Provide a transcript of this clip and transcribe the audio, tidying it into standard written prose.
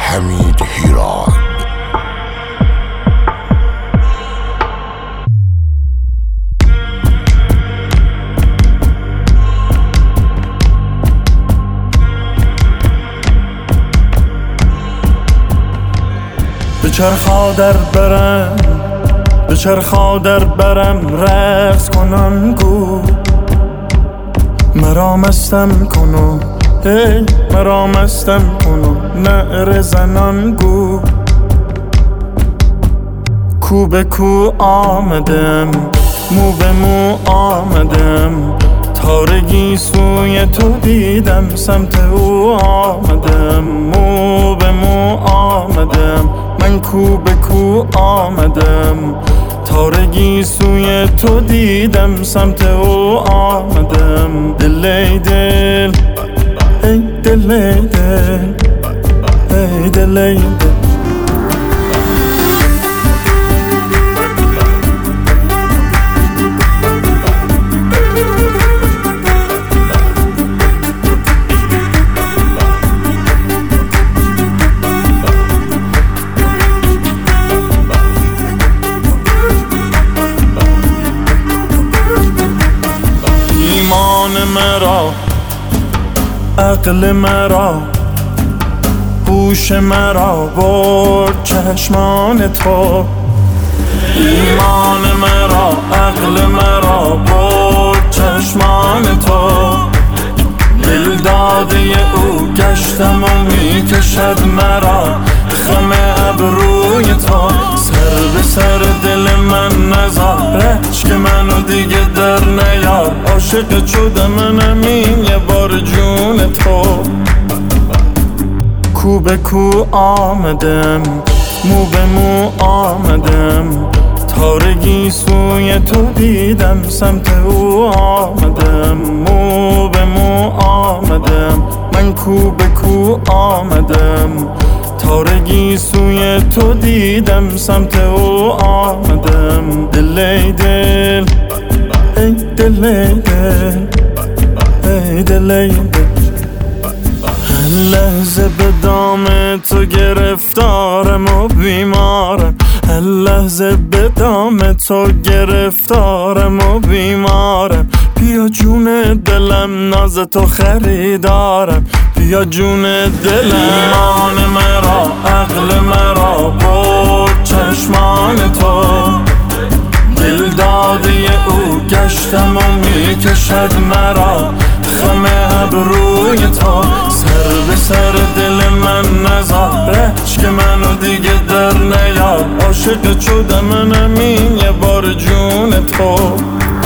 حمید هیراد. بچرخا در برم رقص کنن گو مرا مستم کنو، هی مرا مستم کنو، نعره زنان گو. کو به کو آمدم، مو به مو آمدم، تارگی سوی تو دیدم، سمت او آمدم، مو به مو آمدم، من کو به کو آمدم، تارگی سوی تو دیدم، سمت او آمدم. دل ای دل، ای دل ای دل، ای دل ای دل. مرا عقل مرا هوش مرا برد چشمان تو، ایمان مرا عقل مرا برد چشمان تو، دل داده او گشتم و میکشد مرا خم ابروی تو، سر به سر دل من نذار عشق منو دیگه در نیار، عاشق شدم منم این یه بار جون تو. کو به کو آمدم، مو به مو آمدم، تارگی سوی تو دیدم، سمت او آمدم، مو به مو آمدم، من کو به کو آمدم، تارگی سوی تو دیدم، سمت او آمدم. دل ای دل، ای دل ای دل، ای دل ای دل. هر لحظه به دام تو گرفتارم و بیمارم، هر لحظه به دام تو گرفتارم و بیمارم، بیا جون دلم ناز تو خریدارم، بیا جون دلم. ایمان مرا عقل مرا برد چشمان تو، دل داده او گشتم و میکشد مرا خم ابروی تو، سر به سر دل من نذار عشق منو دیگه در نیار، عاشق شدم منم این یه بار جون تو.